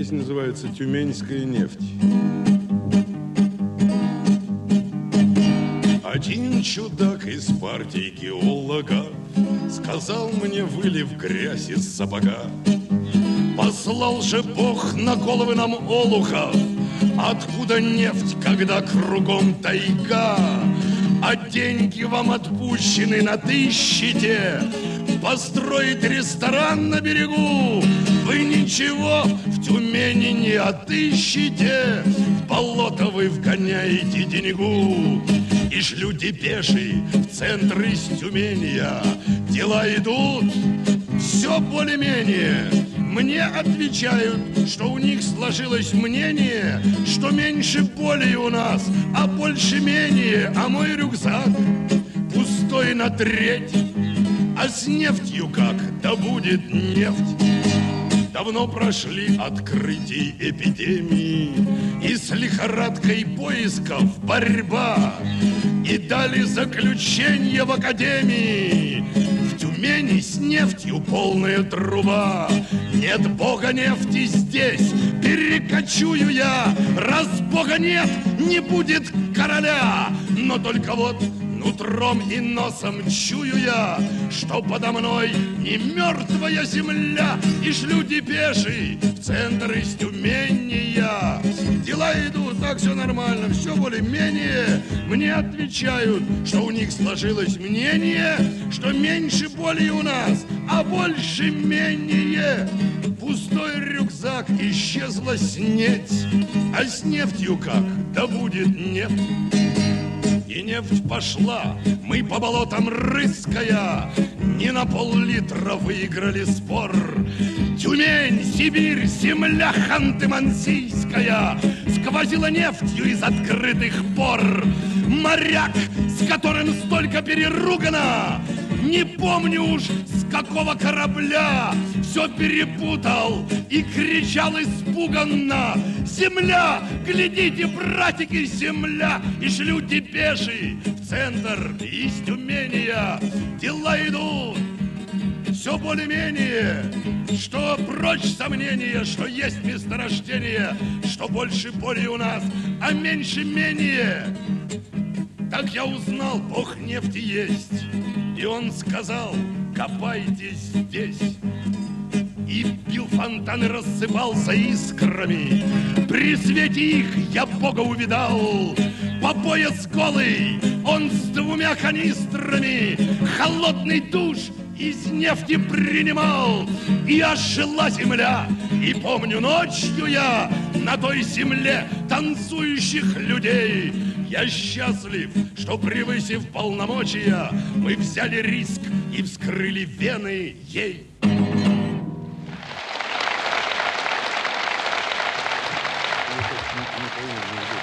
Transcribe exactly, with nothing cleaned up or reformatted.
Песня называется «Тюменская нефть». Один чудак из партии геолога сказал мне, вылив грязь из сапога: послал же Бог на головы нам олухов, откуда нефть, когда кругом тайга, а деньги вам отпущены натыщите построить ресторан на берегу. Вы ничего в Тюмени не отыщете, в болото вы вгоняете деньгу. Ишь, люди пешие в центр из Тюмения, дела идут все более-менее. Мне отвечают, что у них сложилось мнение, что меньше боли у нас, а больше менее. А мой рюкзак пустой на треть. А с нефтью как? Да будет нефть. Давно прошли открытий эпидемии, и с лихорадкой поисков борьба, и дали заключение в академии: в Тюмени с нефтью полная труба. Нет бога нефти здесь, перекочую я. Раз бога нет, не будет короля. Но только вот утром и носом чую я, что подо мной не мертвая земля. Ишь, люди пешие в центр из Тюмения, дела идут, так все нормально, все более-менее. Мне отвечают, что у них сложилось мнение, что меньше боли у нас, а больше менее. Пустой рюкзак, исчезла снеть, а с нефтью как? Да будет нефть. И нефть пошла, мы по болотам рыская, не на пол-литра выиграли спор. Тюмень, Сибирь, земля Ханты-Мансийская сквозила нефтью из открытых пор. Моряк, с которым столько переругано, не помню уж с какого корабля, все перепутал и кричал испуганно: земля, глядите, братики, земля! Ишь, люди пешие в центр из Тюмения, дела идут все более-менее. Что прочь сомнения, что есть месторождение, что больше боли у нас, а меньше менее. Так я узнал, бог нефти есть, и он сказал: копайте здесь. И бил фонтан и рассыпался искрами. При свете их я Бога увидал. По пояс голый, он с двумя канистрами холодный душ из нефти принимал. И ожила земля, и помню, ночью я на той земле танцующих людей. Я счастлив, что, превысив полномочия, мы взяли риск и вскрыли вены ей. Не